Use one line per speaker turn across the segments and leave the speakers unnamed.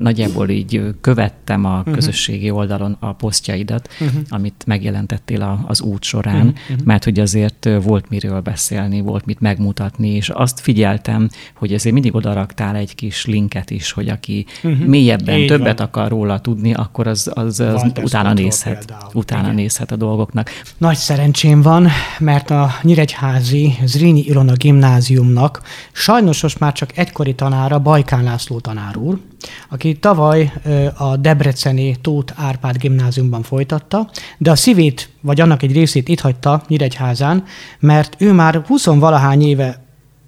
nagyjából így követtem a közösségi oldalon a posztjaidat, amit megjelentettél az út során, mert hogy azért volt miről beszélni, volt mit megmutatni, és azt figyeltem, hogy azért mindig odaraktál egy kis linket is, hogy aki mélyebben így többet akar róla tudni, akkor az utána nézhet a dolgoknak.
Nagy szerencsém van, mert a nyíregyházi Zrínyi Ilona gimnáziumnak sajnos most már csak egykori tanára Bajkán László tanár úr, aki tavaly a debreceni Tóth Árpád gimnáziumban folytatta, de a szívét, vagy annak egy részét itt hagyta Nyíregyházán, mert ő már 20-valahány éve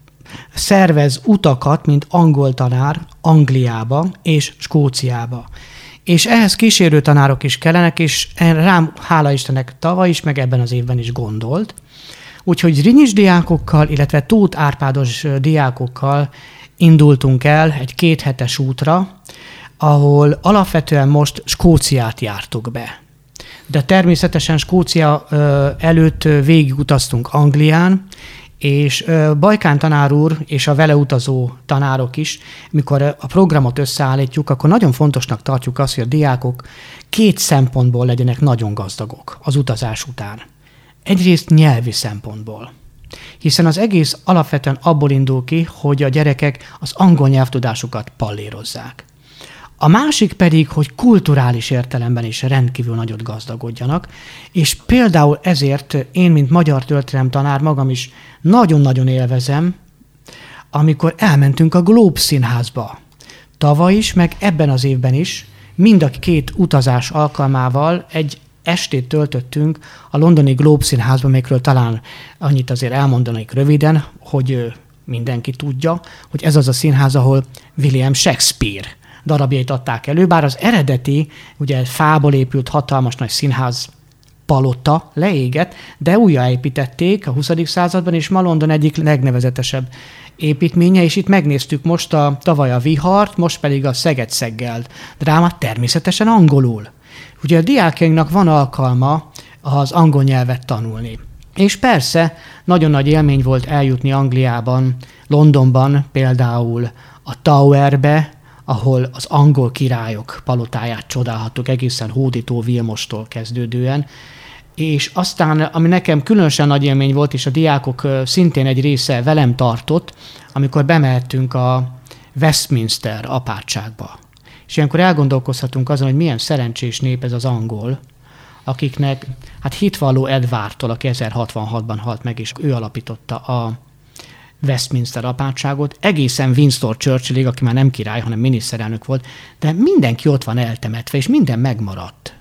szervez utakat, mint angol tanár Angliába és Skóciába. És ehhez kísérő tanárok is kellenek, és rám, hála Istennek, tavaly is, meg ebben az évben is gondolt. Úgyhogy zrinyis diákokkal, illetve Tóth Árpádos diákokkal indultunk el egy 2 hetes útra, ahol alapvetően most Skóciát jártuk be. De természetesen Skócia előtt végigutaztunk Anglián, és Bajkán tanár úr és a vele utazó tanárok is, mikor a programot összeállítjuk, akkor nagyon fontosnak tartjuk azt, hogy a diákok 2 szempontból legyenek nagyon gazdagok az utazás után. Egyrészt nyelvi szempontból, hiszen az egész alapvetően abból indul ki, hogy a gyerekek az angol nyelvtudásukat pallérozzák. A másik pedig, hogy kulturális értelemben is rendkívül nagyot gazdagodjanak, és például ezért én, mint magyar történelem tanár magam is nagyon-nagyon élvezem, amikor elmentünk a Globe Színházba. Tavaly is, meg ebben az évben is, mind a 2 utazás alkalmával egy estét töltöttünk a londoni Globe Színházban, melyikről talán annyit azért elmondanék röviden, hogy mindenki tudja, hogy ez az a színház, ahol William Shakespeare darabjait adták elő, bár az eredeti, ugye fából épült hatalmas nagy színház palota leégett, de újjáépítették a 20. században, és ma London egyik legnevezetesebb építménye, és itt megnéztük most tavaly a Vihart, most pedig a Szeged-Szeggeld drámát, természetesen angolul. Ugye a diákjainknak van alkalma az angol nyelvet tanulni. És persze nagyon nagy élmény volt eljutni Angliában, Londonban például a Towerbe, ahol az angol királyok palotáját csodálhattuk egészen hódító Vilmostól kezdődően. És aztán, ami nekem különösen nagy élmény volt, és a diákok szintén egy része velem tartott, amikor bemehettünk a Westminster apátságba. És ilyenkor elgondolkozhatunk azon, hogy milyen szerencsés nép ez az angol, akiknek hitvalló Edwardtól, aki 1066-ban halt meg, és ő alapította a Westminster apátságot, egészen Winston Churchillig, aki már nem király, hanem miniszterelnök volt, de mindenki ott van eltemetve, és minden megmaradt.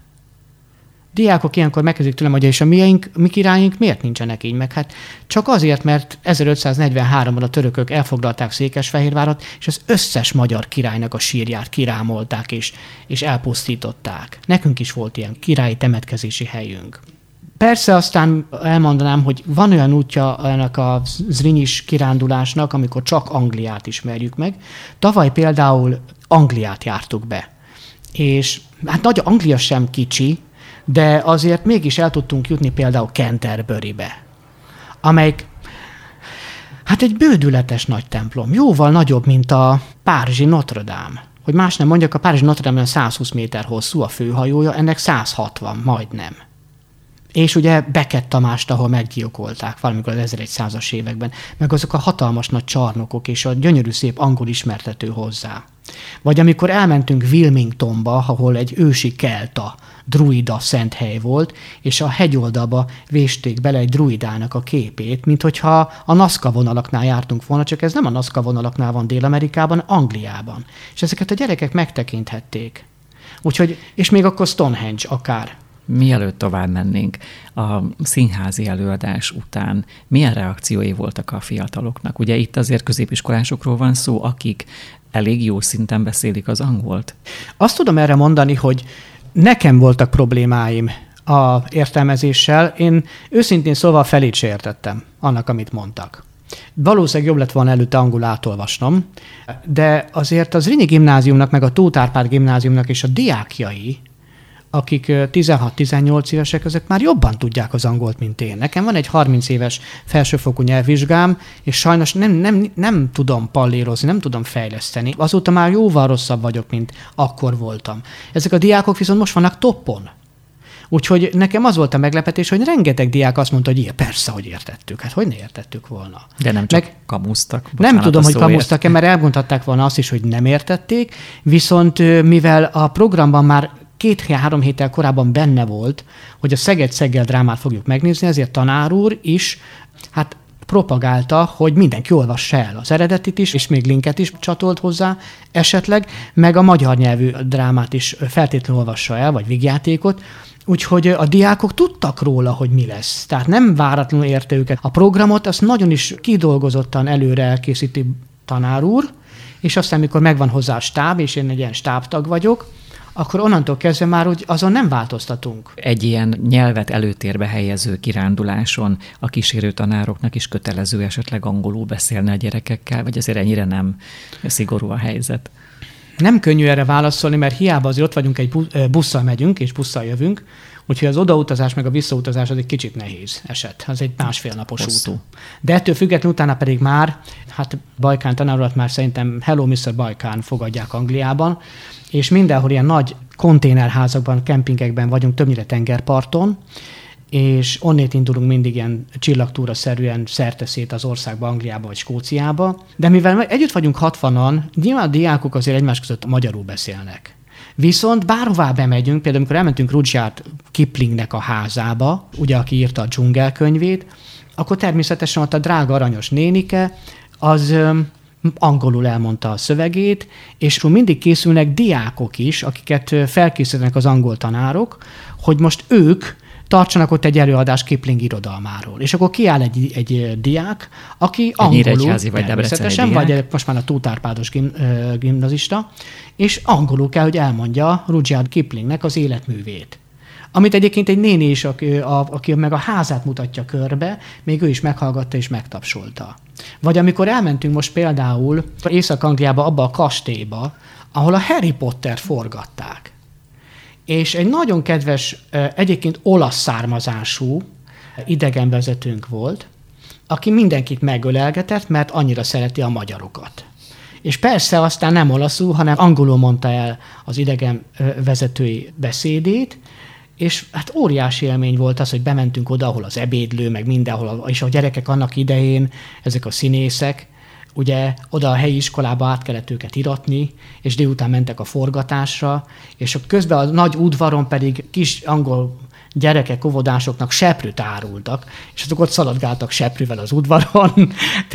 Diákok ilyenkor megkezdik tőlem, hogy és a mi királyink miért nincsenek így meg? Hát csak azért, mert 1543-ban a törökök elfoglalták Székesfehérvárat, és az összes magyar királynak a sírját kirámolták és elpusztították. Nekünk is volt ilyen királyi temetkezési helyünk. Persze aztán elmondanám, hogy van olyan útja ennek a zrinyis kirándulásnak, amikor csak Angliát ismerjük meg. Tavaly például Angliát jártuk be. És hát nagy Anglia sem kicsi, de azért mégis el tudtunk jutni például Canterburybe, amelyik egy bődületes nagy templom. Jóval nagyobb, mint a párizsi Notre Dame. Hogy más nem mondjak, a párizsi Notre Dame 120 méter hosszú a főhajója, ennek 160 majdnem. És ugye Beckett Tamást, ahol meggyilkolták valamikor az 1100-as években, meg azok a hatalmas nagy csarnokok és a gyönyörű szép angol ismertető hozzá. Vagy amikor elmentünk Wilmingtonba, ahol egy ősi kelta, druida szent hely volt, és a hegyoldalba vésték bele egy druidának a képét, mint hogyha a Nazca vonalaknál jártunk volna, csak ez nem a Nazca vonalaknál van Dél-Amerikában, Angliában. És ezeket a gyerekek megtekinthették. Úgyhogy, és még akkor Stonehenge akár.
Mielőtt tovább mennénk, a színházi előadás után milyen reakciói voltak a fiataloknak? Ugye itt azért középiskolásokról van szó, akik elég jó szinten beszélik az angolt.
Azt tudom erre mondani, hogy nekem voltak problémáim az értelmezéssel. Én őszintén szóval felét se értettem annak, amit mondtak. Valószínűleg jobb lett volna előtte angol átolvasnom, de azért az Zrínyi gimnáziumnak, meg a Tóth Árpád gimnáziumnak és a diákjai akik 16-18 évesek, ezek már jobban tudják az angolt, mint én. Nekem van egy 30 éves felsőfokú nyelvvizsgám, és sajnos nem tudom pallérozni, nem tudom fejleszteni. Azóta már jóval rosszabb vagyok, mint akkor voltam. Ezek a diákok viszont most vannak toppon. Úgyhogy nekem az volt a meglepetés, hogy rengeteg diák azt mondta, hogy ilyen, persze, hogy értettük. Hát hogy ne értettük volna?
De nem csak kamusztak.
Nem tudom, hogy kamusztak-e, mert elmondhatták volna azt is, hogy nem értették, viszont mivel a programban már 2-3 héttel korábban benne volt, hogy a Szeged-Szeggel drámát fogjuk megnézni, ezért tanár úr is propagálta, hogy mindenki olvassa el az eredetit is, és még linket is csatolt hozzá esetleg, meg a magyar nyelvű drámát is feltétlenül olvassa el, vagy vígjátékot. Úgyhogy a diákok tudtak róla, hogy mi lesz. Tehát nem váratlanul érte őket. A programot azt nagyon is kidolgozottan előre elkészíti tanár úr, és aztán, mikor megvan hozzá a stáb, és én egy ilyen stábtag vagyok, akkor onnantól kezdve már úgy azon nem változtatunk.
Egy ilyen nyelvet előtérbe helyező kiránduláson a kísérő tanároknak is kötelező esetleg angolul beszélni a gyerekekkel, vagy azért ennyire nem szigorú a helyzet?
Nem könnyű erre válaszolni, mert hiába azért ott vagyunk, egy busszal megyünk, és busszal jövünk, úgyhogy az odautazás meg a visszautazás az egy kicsit nehéz eset. Az egy 1,5 napos út. De ettől függetlenül utána pedig már, Bajkán tanárolat már szerintem Hello Mr. Bajkán fogadják Angliában, és mindenhol ilyen nagy konténerházakban, kempingekben vagyunk, többnyire tengerparton, és onnét indulunk mindig ilyen csillagtúra-szerűen szerteszét az országba, Angliába vagy Skóciába. De mivel együtt vagyunk 60-an, nyilván a diákok azért egymás között magyarul beszélnek. Viszont bárhová bemegyünk, például amikor elmentünk Rudyard Kiplingnek a házába, ugye aki írta a dzsungelkönyvét, akkor természetesen ott a drága aranyos nénike, az angolul elmondta a szövegét, és mindig készülnek diákok is, akiket felkészítenek az angol tanárok, hogy most ők tartsanak ott egy előadást Kipling irodalmáról. És akkor kiáll egy diák, aki angolul, természetesen, vagy most már a Tóth Árpádos gimnazista, és angolul kell, hogy elmondja Rudyard Kiplingnek az életművét. Amit egyébként egy néni is, aki meg a házát mutatja körbe, még ő is meghallgatta és megtapsolta. Vagy amikor elmentünk most például Észak-Angliába, abba a kastélyba, ahol a Harry Pottert forgatták. És egy nagyon kedves, egyébként olasz származású idegenvezetőnk volt, aki mindenkit megölelgetett, mert annyira szereti a magyarokat. És persze aztán nem olaszul, hanem angolul mondta el az idegenvezetői beszédét, és hát óriási élmény volt az, hogy bementünk oda, ahol az ebédlő, meg mindenhol, és a gyerekek annak idején, ezek a színészek, ugye oda a helyi iskolába át kellett őket iratni, és délután mentek a forgatásra, és közben a nagy udvaron pedig kis angol gyerekek, óvodásoknak seprűt árultak, és azok ott szaladgáltak seprűvel az udvaron.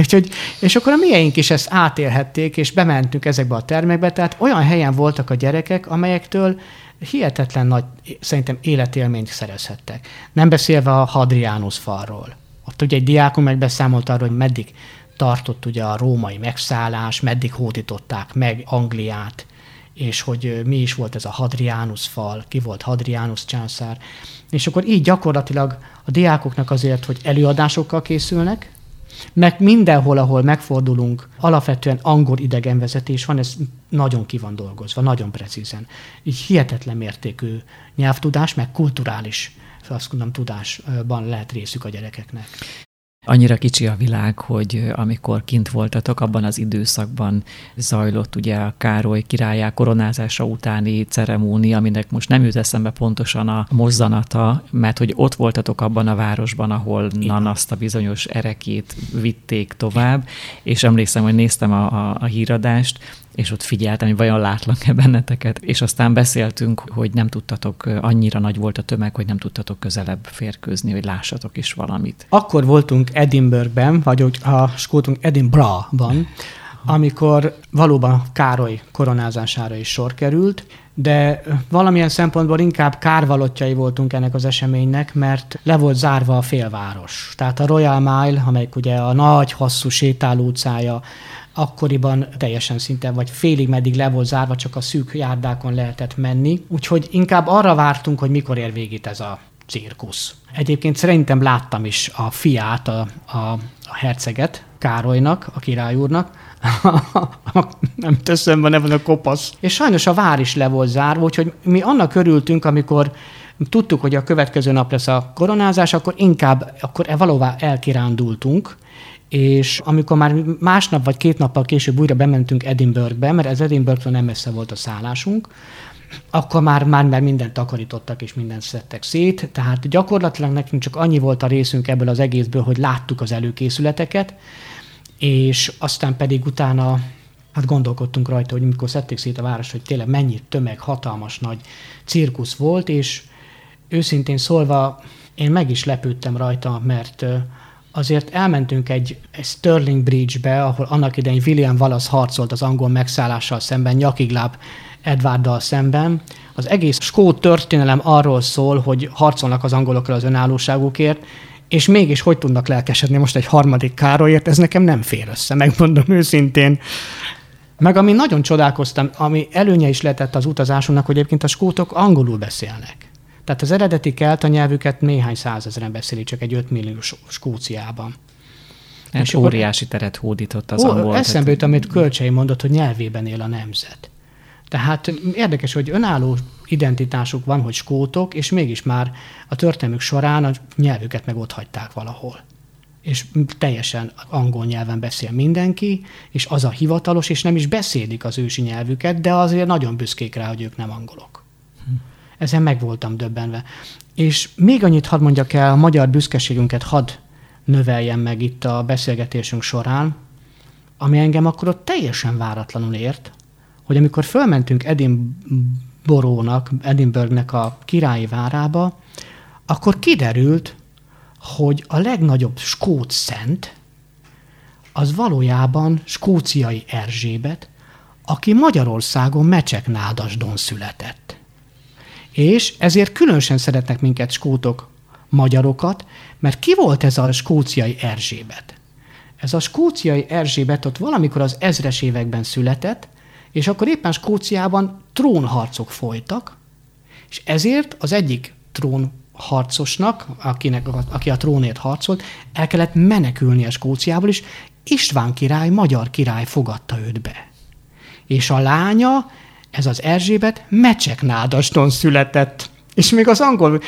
És akkor a mieink is ezt átélhették, és bementünk ezekbe a termekbe, tehát olyan helyen voltak a gyerekek, amelyektől hihetetlen nagy, szerintem életélményt szerezhettek. Nem beszélve a Hadrianus falról. Ott ugye egy diákunk megbeszámolt arról, hogy meddig tartott ugye a római megszállás, meddig hódították meg Angliát, és hogy mi is volt ez a Hadrianus fal, ki volt Hadrianus császár. És akkor így gyakorlatilag a diákoknak azért, hogy előadásokkal készülnek, meg mindenhol, ahol megfordulunk, alapvetően angol idegenvezetés van, ez nagyon ki van dolgozva, nagyon precízen. Így hihetetlen mértékű nyelvtudás, meg kulturális, azt mondom, tudásban lehet részük a gyerekeknek.
Annyira kicsi a világ, hogy amikor kint voltatok, abban az időszakban zajlott ugye a Károly királlyá koronázása utáni ceremónia, aminek most nem jut eszembe pontosan a mozzanata, mert hogy ott voltatok abban a városban, ahol azt a bizonyos erekét vitték tovább, és emlékszem, hogy néztem a híradást, és ott figyeltem, hogy vajon látlak-e benneteket, és aztán beszéltünk, hogy nem tudtatok, annyira nagy volt a tömeg, hogy nem tudtatok közelebb férkőzni, hogy lássatok is valamit.
Akkor voltunk Edinburghben, vagy a skótunk Edinburghban, amikor valóban Károly koronázására is sor került, de valamilyen szempontból inkább kárvalottjai voltunk ennek az eseménynek, mert le volt zárva a félváros. Tehát a Royal Mile, amelyik ugye a nagy, hosszú sétáló utcája, akkoriban teljesen szinte, vagy félig meddig le volt zárva, csak a szűk járdákon lehetett menni. Úgyhogy inkább arra vártunk, hogy mikor ér végét ez a cirkusz. Egyébként szerintem láttam is a fiát, a herceget, Károlynak, a király úrnak, nem teszem, van ebben a kopasz. És sajnos a vár is le volt zárva, úgyhogy mi annak örültünk, amikor tudtuk, hogy a következő nap lesz a koronázás, akkor valahová elkirándultunk, és amikor már másnap vagy 2 nappal később újra bementünk Edinburghbe, mert ez Edinburghtól nem messze volt a szállásunk, akkor már mindent takarítottak, és mindent szedtek szét, tehát gyakorlatilag nekünk csak annyi volt a részünk ebből az egészből, hogy láttuk az előkészületeket, és aztán pedig utána gondolkodtunk rajta, hogy mikor szedték szét a város, hogy tényleg mennyi tömeg, hatalmas nagy cirkusz volt, és őszintén szólva én meg is lepődtem rajta, mert azért elmentünk egy Stirling Bridge-be, ahol annak idején William Wallace harcolt az angol megszállással szemben, nyakigláb Edwarddal szemben. Az egész skót történelem arról szól, hogy harcolnak az angolokkal az önállóságukért, és mégis hogy tudnak lelkesedni most egy 3. Károlyért, ez nekem nem fér össze, megmondom őszintén. Meg ami nagyon csodálkoztam, ami előnye is lehetett az utazásunknak, hogy egyébként a skótok angolul beszélnek. Tehát az eredeti kelta nyelvüket néhány százezren beszélik, csak egy 5 milliós Skóciában.
És óriási teret hódított az angol.
Eszembe jut, amit Kölcsei mondott, hogy nyelvében él a nemzet. Tehát érdekes, hogy önálló identitásuk van, hogy skótok, és mégis már a történelmük során a nyelvüket meg ott hagyták valahol. És teljesen angol nyelven beszél mindenki, és az a hivatalos, és nem is beszélik az ősi nyelvüket, de azért nagyon büszkék rá, hogy ők nem angolok. Ezen meg voltam döbbenve. És még annyit hadd mondjak el, a magyar büszkeségünket hadd növeljem meg itt a beszélgetésünk során, ami engem akkor ott teljesen váratlanul ért, hogy amikor fölmentünk Edinburghnek a királyi várába, akkor kiderült, hogy a legnagyobb skót szent az valójában skóciai Erzsébet, aki Magyarországon Mecseknádasdon született. És ezért különösen szeretnek minket skótok, magyarokat, mert ki volt ez a skóciai Erzsébet? Ez a skóciai Erzsébet ott valamikor az 1000-es években született, és akkor éppen Skóciában trónharcok folytak, és ezért az egyik trónharcosnak, aki a trónért harcolt, el kellett menekülnie Skóciából, és István király, magyar király fogadta őt be. És a lánya, ez az Erzsébet Mecseknádasdon született. És még az angol,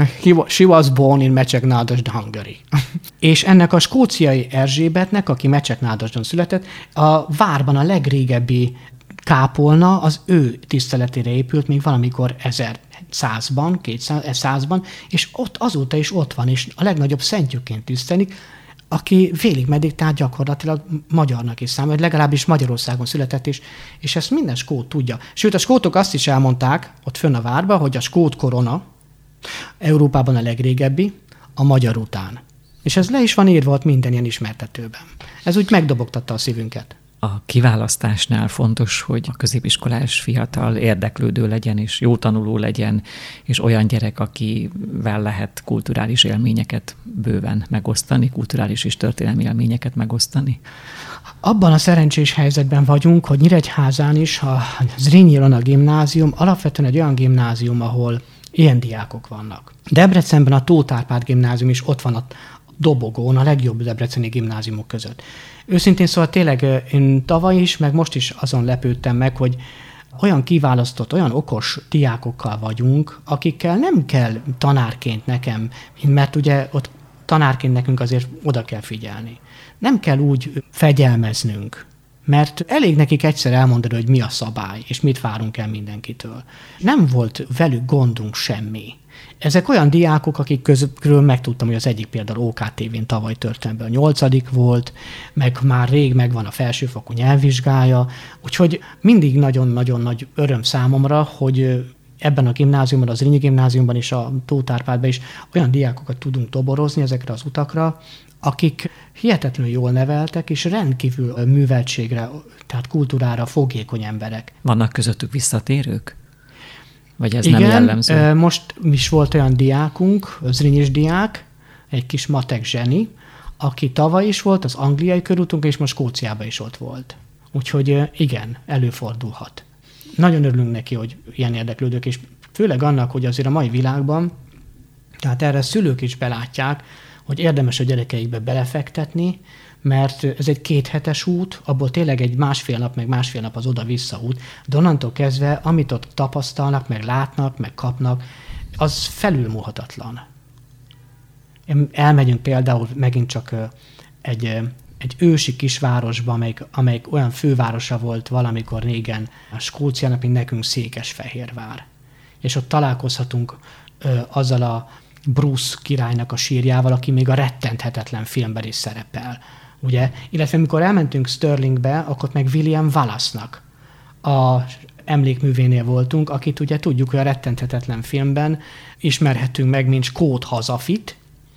she was born in Mecseknádasd, Hungary. És ennek a skóciai Erzsébetnek, aki Mecseknádasdon született, a várban a legrégebbi kápolna az ő tiszteletére épült, még valamikor 1100-ban, 200-ban, és ott azóta is ott van, és a legnagyobb szentjükként tisztelik, aki félig-meddig, tehát gyakorlatilag magyarnak is számít, legalábbis Magyarországon született, és ezt minden skót tudja. Sőt, a skótok azt is elmondták ott fönn a várba, hogy a skót korona Európában a legrégebbi, a magyar után. És ez le is van írva ott minden ilyen ismertetőben. Ez úgy megdobogtatta a szívünket.
A kiválasztásnál fontos, hogy a középiskolás fiatal érdeklődő legyen, és jó tanuló legyen, és olyan gyerek, akivel lehet kulturális élményeket bőven megosztani, kulturális és történelmi élményeket megosztani.
Abban a szerencsés helyzetben vagyunk, hogy Nyíregyházán is a Zrínyi Ilona gimnázium alapvetően egy olyan gimnázium, ahol ilyen diákok vannak. Debrecenben a Tóth Árpád gimnázium is ott van a dobogón, a legjobb debreceni gimnáziumok között. Őszintén szóval tényleg én tavaly is, meg most is azon lepődtem meg, hogy olyan kiválasztott, olyan okos diákokkal vagyunk, akikkel nem kell tanárként nekem, mert ugye ott tanárként nekünk azért oda kell figyelni. Nem kell úgy fegyelmeznünk, mert elég nekik egyszer elmondani, hogy mi a szabály, és mit várunk el mindenkitől. Nem volt velük gondunk semmi. Ezek olyan diákok, akik közül megtudtam, hogy az egyik például OKTV-n tavaly történetben a 8. volt, meg már rég megvan a felsőfokú nyelvvizsgája, úgyhogy mindig nagyon-nagyon nagy öröm számomra, hogy ebben a gimnáziumban, az Zrínyi gimnáziumban és a Tóth Árpádban is olyan diákokat tudunk toborozni ezekre az utakra, akik hihetetlenül jól neveltek, és rendkívül műveltségre, tehát kultúrára fogékony emberek.
Vannak közöttük visszatérők? Vagy ez
igen,
nem jellemző?
Most is volt olyan diákunk, zrinyis diák, egy kis matek zseni, aki tavaly is volt az angliai körútunk, és most Skóciában is ott volt. Úgyhogy igen, előfordulhat. Nagyon örülünk neki, hogy ilyen érdeklődők, és főleg annak, hogy azért a mai világban, tehát erre szülők is belátják, hogy érdemes a gyerekeikbe belefektetni, mert ez egy 2 hetes út, abból tényleg egy másfél nap az oda-vissza út, de onnantól kezdve, amit ott tapasztalnak, meg látnak, meg kapnak, az felülmúlhatatlan. Elmegyünk például megint csak egy ősi kisvárosba, amelyik olyan fővárosa volt valamikor régen a Skóciának, mint nekünk Székesfehérvár. És ott találkozhatunk azzal a Bruce királynak a sírjával, aki még a rettenthetetlen filmben is szerepel. Ugye? Illetve amikor elmentünk Stirlingbe, akkor meg William Wallace-nak a emlékművénél voltunk, akit ugye tudjuk, hogy a rettenthetetlen filmben ismerhetünk meg, mint skót hazafit,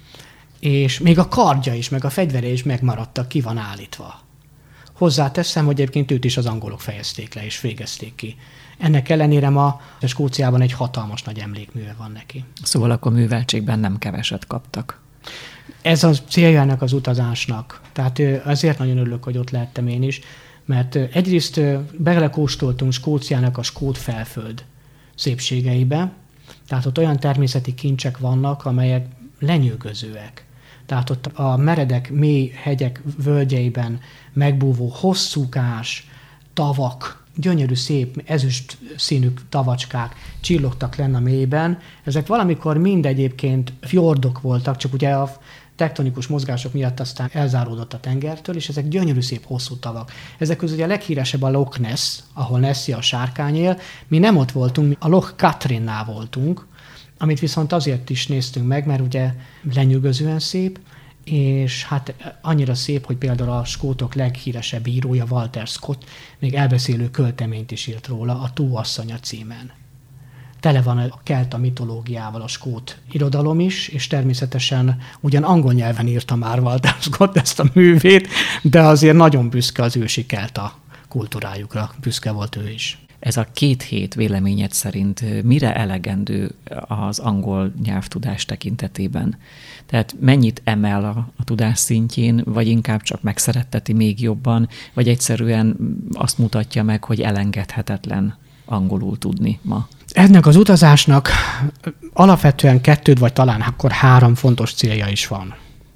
és még a kardja is, meg a fegyvere is megmaradtak, ki van állítva. Hozzáteszem, hogy egyébként őt is az angolok fejezték le, és végezték ki. Ennek ellenére ma a Skóciában egy hatalmas nagy emlékműve van neki.
Szóval akkor műveltségben nem keveset kaptak.
Ez a célja ennek az utazásnak. Tehát azért nagyon örülök, hogy ott lehettem én is, mert egyrészt belekóstoltunk Skóciának a skót felföld szépségeibe, tehát ott olyan természeti kincsek vannak, amelyek lenyűgözőek. Tehát ott a meredek, mély hegyek völgyeiben megbúvó hosszúkás tavak, gyönyörű, szép, ezüst színű tavacskák csillogtak lenne a mélyben. Ezek valamikor mind egyébként fjordok voltak, csak ugye a tektonikus mozgások miatt aztán elzáródott a tengertől, és ezek gyönyörű, szép, hosszú tavak. Ezek közül ugye a leghíresebb a Loch Ness, ahol Nessie a sárkány él. Mi nem ott voltunk, a Loch Katrinnál voltunk, amit viszont azért is néztünk meg, mert ugye lenyűgözően szép, és hát annyira szép, hogy például a skótok leghíresebb írója, Walter Scott, még elbeszélő költeményt is írt róla, a Túlasszonya címen. Tele van a kelta mitológiával a skót irodalom is, és természetesen ugyan angol nyelven írta már Walter Scott ezt a művét, de azért nagyon büszke az ősi kelta kultúrájukra, büszke volt ő is.
Ez a 2 hét véleményed szerint mire elegendő az angol nyelvtudás tekintetében? Tehát mennyit emel a tudás szintjén, vagy inkább csak megszeretteti még jobban, vagy egyszerűen azt mutatja meg, hogy elengedhetetlen angolul tudni ma?
Ennek az utazásnak alapvetően 2 vagy talán akkor 3 fontos célja is van.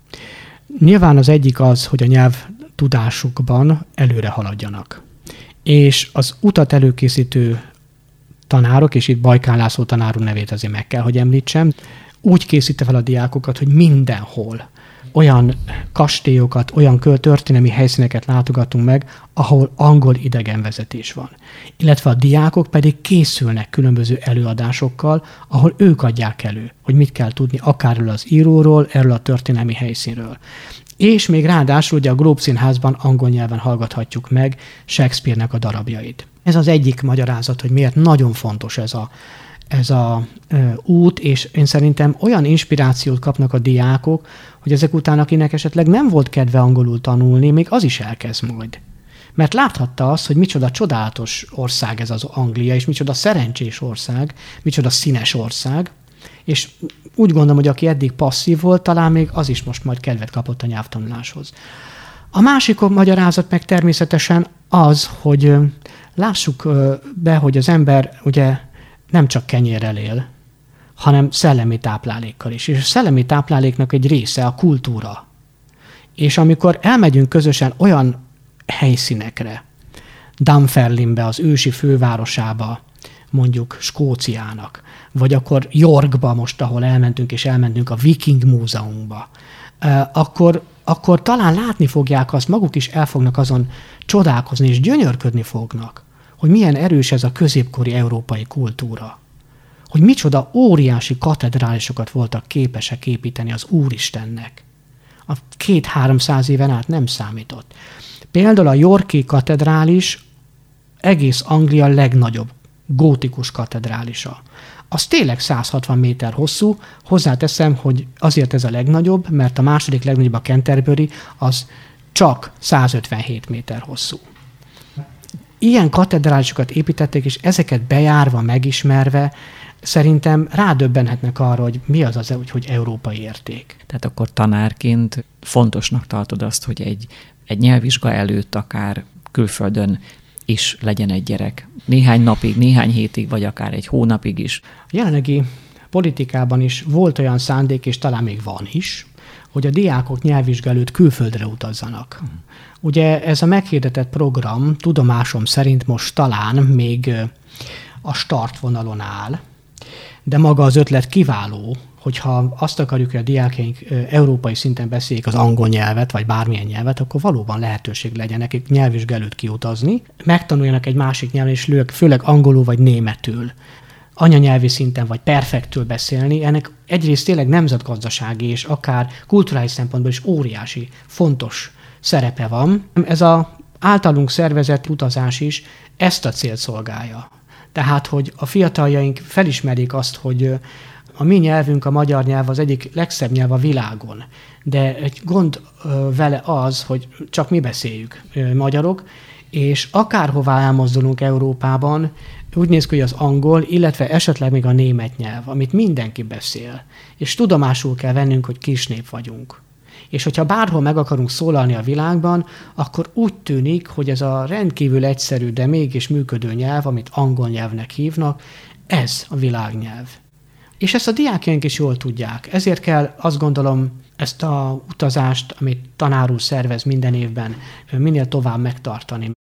Nyilván az egyik az, hogy a nyelvtudásukban előre haladjanak. És az utat előkészítő tanárok, és itt Bajkán László tanár úr nevét azért meg kell, hogy említsem, úgy készítette fel a diákokat, hogy mindenhol olyan kastélyokat, olyan történelmi helyszíneket látogatunk meg, ahol angol idegenvezetés van. Illetve a diákok pedig készülnek különböző előadásokkal, ahol ők adják elő, hogy mit kell tudni akár erről az íróról, erről a történelmi helyszínről. És még ráadásul ugye a Globe Színházban angol nyelven hallgathatjuk meg Shakespeare-nek a darabjait. Ez az egyik magyarázat, hogy miért nagyon fontos ez a út, és én szerintem olyan inspirációt kapnak a diákok, hogy ezek után, akinek esetleg nem volt kedve angolul tanulni, még az is elkezd majd. Mert láthatta azt, hogy micsoda csodálatos ország ez az Anglia, és micsoda szerencsés ország, micsoda színes ország, és úgy gondolom, hogy aki eddig passzív volt, talán még az is most majd kedvet kapott a nyelvtanuláshoz. A másik magyarázat meg természetesen az, hogy lássuk be, hogy az ember ugye nem csak kenyérrel él, hanem szellemi táplálékkal is. És a szellemi tápláléknak egy része a kultúra. És amikor elmegyünk közösen olyan helyszínekre, Dunfermline-be, az ősi fővárosába, mondjuk Skóciának, vagy akkor Yorkba most, ahol elmentünk a Viking Múzeumba, akkor talán látni fogják azt, maguk is el fognak azon csodálkozni, és gyönyörködni fognak, hogy milyen erős ez a középkori európai kultúra. Hogy micsoda óriási katedrálisokat voltak képesek építeni az Úristennek. A 200-300 éven át nem számított. Például a Yorki katedrális egész Anglia legnagyobb gótikus katedrálisa. Az tényleg 160 méter hosszú, hozzáteszem, hogy azért ez a legnagyobb, mert a második legnagyobb, a Canterbury, az csak 157 méter hosszú. Ilyen katedrálisokat építették, és ezeket bejárva, megismerve, szerintem rádöbbenhetnek arra, hogy mi az, hogy európai érték.
Tehát akkor tanárként fontosnak tartod azt, hogy egy nyelvvizsga előtt akár külföldön is legyen egy gyerek. Néhány napig, néhány hétig, vagy akár egy hónapig is.
A jelenlegi politikában is volt olyan szándék, és talán még van is, hogy a diákok nyelvvizsgálót külföldre utazzanak. Ugye ez a meghirdetett program tudomásom szerint most talán még a startvonalon áll, de maga az ötlet kiváló, hogyha azt akarjuk, hogy a diákjaink európai szinten beszéljék az angol nyelvet, vagy bármilyen nyelvet, akkor valóban lehetőség legyen nekik nyelvvizsgálót kiutazni, megtanuljanak egy másik nyelven, és főleg angolul vagy németül, anyanyelvi szinten vagy perfektül beszélni. Ennek egyrészt tényleg nemzetgazdasági és akár kulturális szempontból is óriási, fontos szerepe van. Ez az általunk szervezett utazás is ezt a célt szolgálja. Tehát, hogy a fiataljaink felismerjék azt, hogy a mi nyelvünk, a magyar nyelv az egyik legszebb nyelv a világon. De egy gond vele az, hogy csak mi beszéljük magyarok, és akárhová elmozdulunk Európában, úgy néz ki, hogy az angol, illetve esetleg még a német nyelv, amit mindenki beszél. És tudomásul kell vennünk, hogy kisnép vagyunk. És hogyha bárhol meg akarunk szólalni a világban, akkor úgy tűnik, hogy ez a rendkívül egyszerű, de mégis működő nyelv, amit angol nyelvnek hívnak, ez a világnyelv. És ezt a diákjaink is jól tudják. Ezért kell, azt gondolom, ezt a utazást, amit tanár úr szervez minden évben, minél tovább megtartani.